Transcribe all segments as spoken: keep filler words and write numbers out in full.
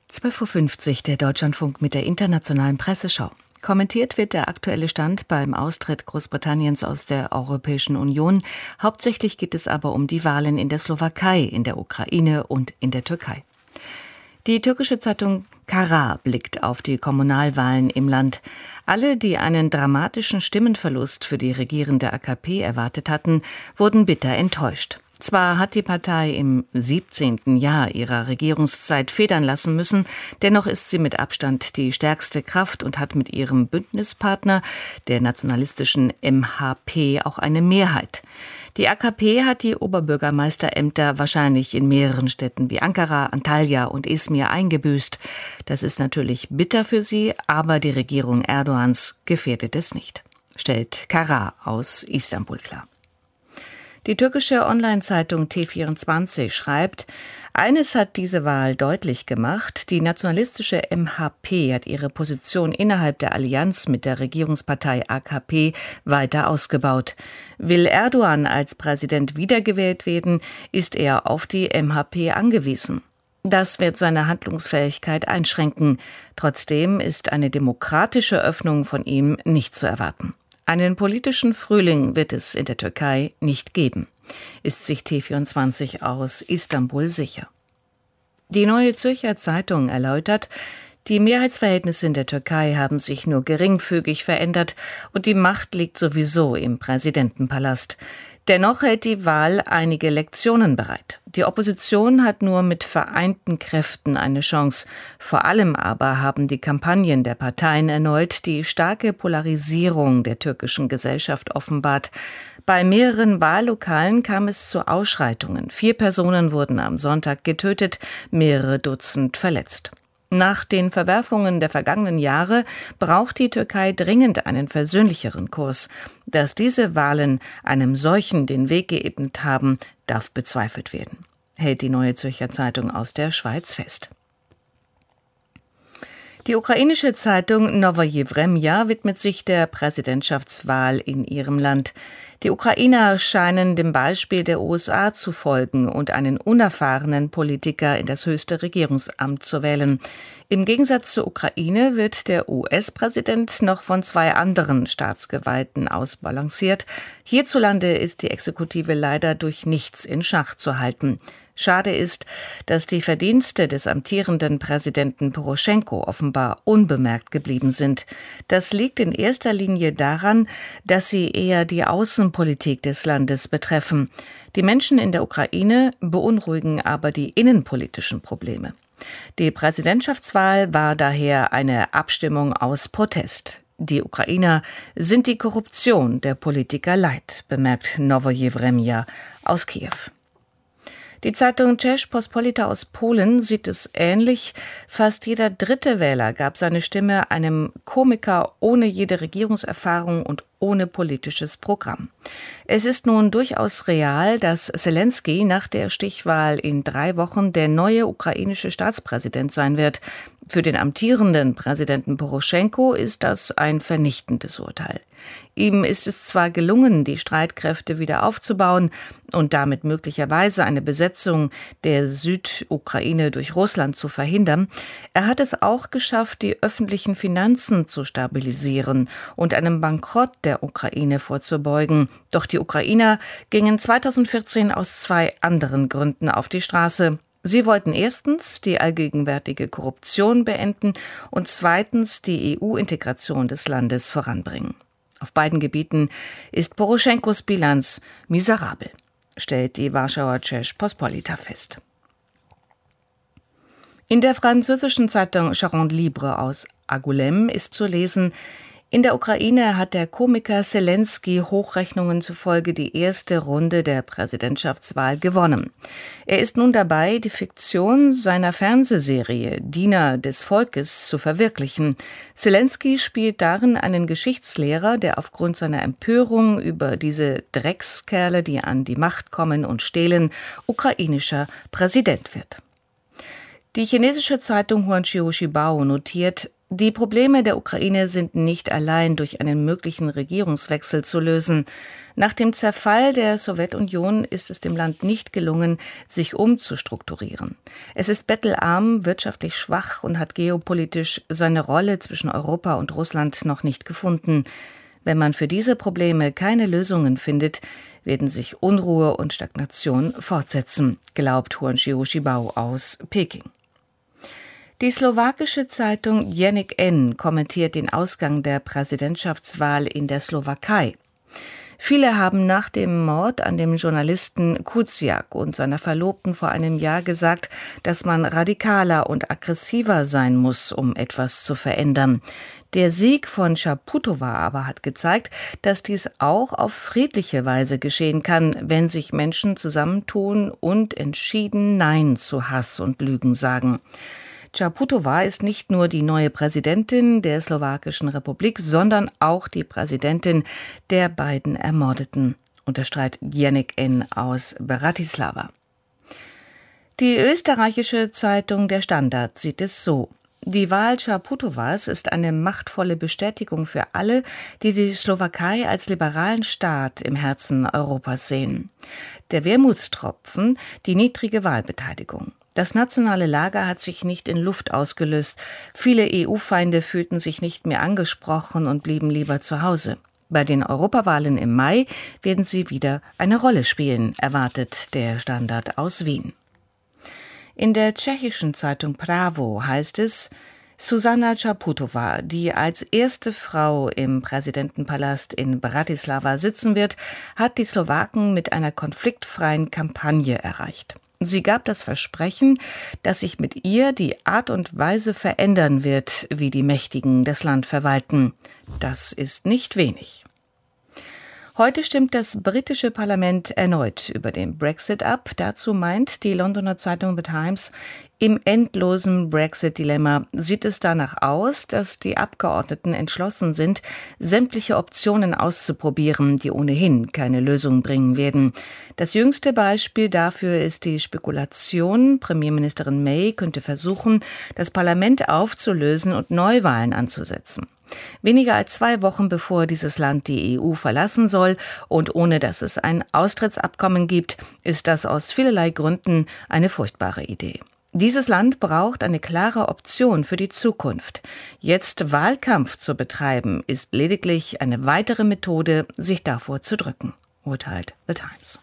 zwölf Uhr fünfzig, der Deutschlandfunk mit der internationalen Presseschau. Kommentiert wird der aktuelle Stand beim Austritt Großbritanniens aus der Europäischen Union. Hauptsächlich geht es aber um die Wahlen in der Slowakei, in der Ukraine und in der Türkei. Die türkische Zeitung Karar blickt auf die Kommunalwahlen im Land. Alle, die einen dramatischen Stimmenverlust für die regierende A K P erwartet hatten, wurden bitter enttäuscht. Zwar hat die Partei im siebzehnten Jahr ihrer Regierungszeit federn lassen müssen, dennoch ist sie mit Abstand die stärkste Kraft und hat mit ihrem Bündnispartner, der nationalistischen M H P, auch eine Mehrheit. Die A K P hat die Oberbürgermeisterämter wahrscheinlich in mehreren Städten wie Ankara, Antalya und Izmir eingebüßt. Das ist natürlich bitter für sie, aber die Regierung Erdogans gefährdet es nicht, stellt Karar aus Istanbul klar. Die türkische Online-Zeitung T vierundzwanzig schreibt, eines hat diese Wahl deutlich gemacht, die nationalistische M H P hat ihre Position innerhalb der Allianz mit der Regierungspartei A K P weiter ausgebaut. Will Erdogan als Präsident wiedergewählt werden, ist er auf die M H P angewiesen. Das wird seine Handlungsfähigkeit einschränken. Trotzdem ist eine demokratische Öffnung von ihm nicht zu erwarten. Einen politischen Frühling wird es in der Türkei nicht geben, ist sich T vierundzwanzig aus Istanbul sicher. Die Neue Zürcher Zeitung erläutert, die Mehrheitsverhältnisse in der Türkei haben sich nur geringfügig verändert und die Macht liegt sowieso im Präsidentenpalast. Dennoch hält die Wahl einige Lektionen bereit. Die Opposition hat nur mit vereinten Kräften eine Chance. Vor allem aber haben die Kampagnen der Parteien erneut die starke Polarisierung der türkischen Gesellschaft offenbart. Bei mehreren Wahllokalen kam es zu Ausschreitungen. Vier Personen wurden am Sonntag getötet, mehrere Dutzend verletzt. Nach den Verwerfungen der vergangenen Jahre braucht die Türkei dringend einen versöhnlicheren Kurs. Dass diese Wahlen einem solchen den Weg geebnet haben, darf bezweifelt werden, hält die Neue Zürcher Zeitung aus der Schweiz fest. Die ukrainische Zeitung Novoje Vremja widmet sich der Präsidentschaftswahl in ihrem Land. Die Ukrainer scheinen dem Beispiel der U S A zu folgen und einen unerfahrenen Politiker in das höchste Regierungsamt zu wählen. Im Gegensatz zur Ukraine wird der U S-Präsident noch von zwei anderen Staatsgewalten ausbalanciert. Hierzulande ist die Exekutive leider durch nichts in Schach zu halten. Schade ist, dass die Verdienste des amtierenden Präsidenten Poroschenko offenbar unbemerkt geblieben sind. Das liegt in erster Linie daran, dass sie eher die Außenpolitik des Landes betreffen. Die Menschen in der Ukraine beunruhigen aber die innenpolitischen Probleme. Die Präsidentschaftswahl war daher eine Abstimmung aus Protest. Die Ukrainer sind die Korruption der Politiker leid, bemerkt Novoje Vremja aus Kiew. Die Zeitung Czech Pospolita aus Polen sieht es ähnlich. Fast jeder dritte Wähler gab seine Stimme einem Komiker ohne jede Regierungserfahrung und ohne politisches Programm. Es ist nun durchaus real, dass Selenskyj nach der Stichwahl in drei Wochen der neue ukrainische Staatspräsident sein wird. Für den amtierenden Präsidenten Poroschenko ist das ein vernichtendes Urteil. Ihm ist es zwar gelungen, die Streitkräfte wieder aufzubauen und damit möglicherweise eine Besetzung der Südukraine durch Russland zu verhindern, er hat es auch geschafft, die öffentlichen Finanzen zu stabilisieren und einem Bankrott der Ukraine vorzubeugen. Doch die Ukrainer gingen zweitausendvierzehn aus zwei anderen Gründen auf die Straße. Sie wollten erstens die allgegenwärtige Korruption beenden und zweitens die E U-Integration des Landes voranbringen. Auf beiden Gebieten ist Poroschenkos Bilanz miserabel, stellt die Warschauer Czech Pospolita fest. In der französischen Zeitung Charente Libre aus Angoulême ist zu lesen, in der Ukraine hat der Komiker Selenskyj Hochrechnungen zufolge die erste Runde der Präsidentschaftswahl gewonnen. Er ist nun dabei, die Fiktion seiner Fernsehserie Diener des Volkes zu verwirklichen. Selenskyj spielt darin einen Geschichtslehrer, der aufgrund seiner Empörung über diese Dreckskerle, die an die Macht kommen und stehlen, ukrainischer Präsident wird. Die chinesische Zeitung Huanqiu Shibao notiert, die Probleme der Ukraine sind nicht allein durch einen möglichen Regierungswechsel zu lösen. Nach dem Zerfall der Sowjetunion ist es dem Land nicht gelungen, sich umzustrukturieren. Es ist bettelarm, wirtschaftlich schwach und hat geopolitisch seine Rolle zwischen Europa und Russland noch nicht gefunden. Wenn man für diese Probleme keine Lösungen findet, werden sich Unruhe und Stagnation fortsetzen, glaubt Huanqiu Shibao aus Peking. Die slowakische Zeitung Deník N kommentiert den Ausgang der Präsidentschaftswahl in der Slowakei. Viele haben nach dem Mord an dem Journalisten Kuciak und seiner Verlobten vor einem Jahr gesagt, dass man radikaler und aggressiver sein muss, um etwas zu verändern. Der Sieg von Čaputová aber hat gezeigt, dass dies auch auf friedliche Weise geschehen kann, wenn sich Menschen zusammentun und entschieden Nein zu Hass und Lügen sagen. Čaputová ist nicht nur die neue Präsidentin der Slowakischen Republik, sondern auch die Präsidentin der beiden Ermordeten, unterstreicht Deník N aus Bratislava. Die österreichische Zeitung Der Standard sieht es so: Die Wahl Čaputovás ist eine machtvolle Bestätigung für alle, die die Slowakei als liberalen Staat im Herzen Europas sehen. Der Wermutstropfen, die niedrige Wahlbeteiligung. Das nationale Lager hat sich nicht in Luft ausgelöst. Viele E U-Feinde fühlten sich nicht mehr angesprochen und blieben lieber zu Hause. Bei den Europawahlen im Mai werden sie wieder eine Rolle spielen, erwartet der Standard aus Wien. In der tschechischen Zeitung Právo heißt es, Zuzana Čaputová, die als erste Frau im Präsidentenpalast in Bratislava sitzen wird, hat die Slowaken mit einer konfliktfreien Kampagne erreicht. Sie gab das Versprechen, dass sich mit ihr die Art und Weise verändern wird, wie die Mächtigen das Land verwalten. Das ist nicht wenig. Heute stimmt das britische Parlament erneut über den Brexit ab. Dazu meint die Londoner Zeitung The Times, im endlosen Brexit-Dilemma sieht es danach aus, dass die Abgeordneten entschlossen sind, sämtliche Optionen auszuprobieren, die ohnehin keine Lösung bringen werden. Das jüngste Beispiel dafür ist die Spekulation, Premierministerin May könnte versuchen, das Parlament aufzulösen und Neuwahlen anzusetzen. Weniger als zwei Wochen bevor dieses Land die E U verlassen soll und ohne dass es ein Austrittsabkommen gibt, ist das aus vielerlei Gründen eine furchtbare Idee. Dieses Land braucht eine klare Option für die Zukunft. Jetzt Wahlkampf zu betreiben, ist lediglich eine weitere Methode, sich davor zu drücken, urteilt The Times.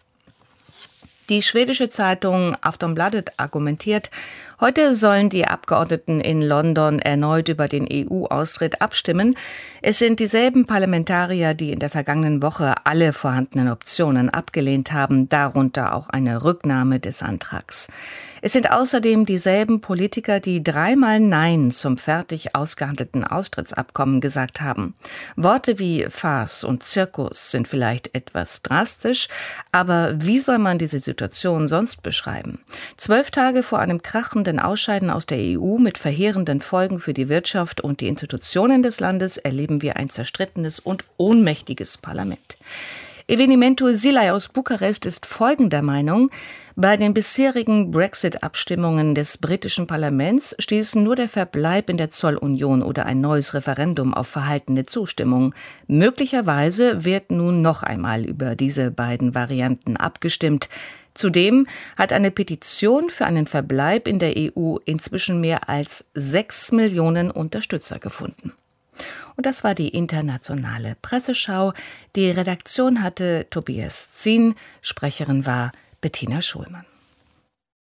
Die schwedische Zeitung Aftonbladet argumentiert, heute sollen die Abgeordneten in London erneut über den E U-Austritt abstimmen. Es sind dieselben Parlamentarier, die in der vergangenen Woche alle vorhandenen Optionen abgelehnt haben, darunter auch eine Rücknahme des Antrags. Es sind außerdem dieselben Politiker, die dreimal Nein zum fertig ausgehandelten Austrittsabkommen gesagt haben. Worte wie Farce und Zirkus sind vielleicht etwas drastisch, aber wie soll man diese Situation sonst beschreiben? Zwölf Tage vor einem krachenden Ausscheiden aus der E U mit verheerenden Folgen für die Wirtschaft und die Institutionen des Landes erleben wir ein zerstrittenes und ohnmächtiges Parlament. Evenimentu Silay aus Bukarest ist folgender Meinung: Bei den bisherigen Brexit-Abstimmungen des britischen Parlaments stießen nur der Verbleib in der Zollunion oder ein neues Referendum auf verhaltene Zustimmung. Möglicherweise wird nun noch einmal über diese beiden Varianten abgestimmt. Zudem hat eine Petition für einen Verbleib in der E U inzwischen mehr als sechs Millionen Unterstützer gefunden. Und das war die internationale Presseschau. Die Redaktion hatte Tobias Zien, Sprecherin war Bettina Schulmann.